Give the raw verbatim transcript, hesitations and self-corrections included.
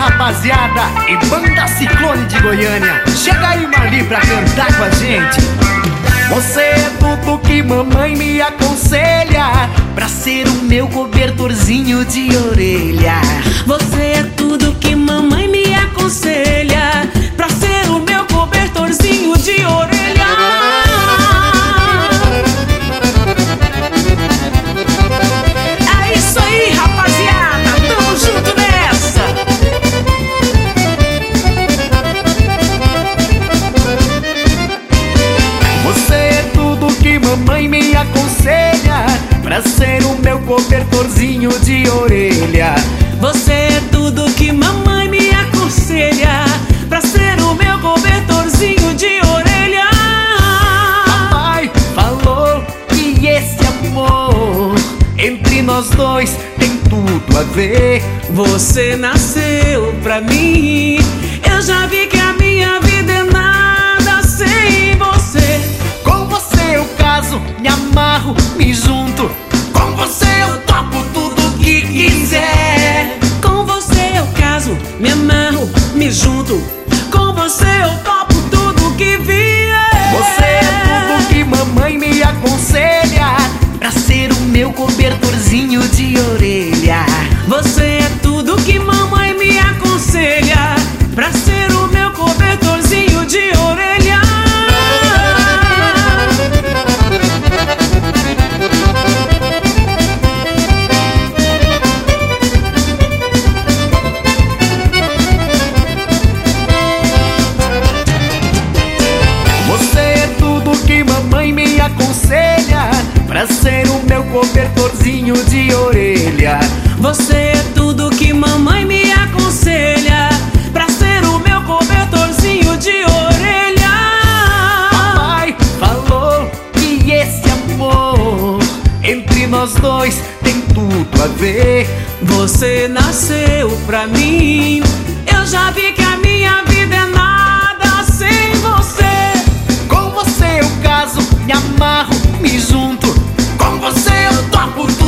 rapaziada e banda Ciclone de Goiânia. Chega aí, Marli, pra cantar com a gente. Você é tudo que mamãe me aconselha, pra ser o meu cobertorzinho de orelha. Você é tudo que mamãe me aconselha, pra ser o meu cobertorzinho de orelha. É isso aí, rapaziada, tamo junto nessa. Você é tudo que mamãe me aconselha, pra ser o meu cobertorzinho de orelha. Você é tudo que mamãe me aconselha, pra ser o meu cobertorzinho de orelha. Papai falou que esse amor entre nós dois tem tudo a ver. Você nasceu pra mim, eu já vi que a minha vida é nada sem você. Com você eu caso, me amarro, me junto. Com você eu topo tudo que quiser. Com você eu caso, me amarro, me junto. Com você eu topo tudo que vier. Você é tudo que mamãe me aconselha, pra ser o meu cobertorzinho de orelha. Você é tudo que mamãe me aconselha, pra ser o meu cobertorzinho de orelha. Você é tudo que mamãe me aconselha, pra ser o meu cobertorzinho de orelha. Você é tudo que mamãe me aconselha, pra ser o meu cobertorzinho de orelha. Papai falou que esse amor entre nós dois tem tudo a ver. Você nasceu pra mim, eu já vi que a minha vida é nada sem você. Com você eu caso, me amarro, me junto. Com você eu topo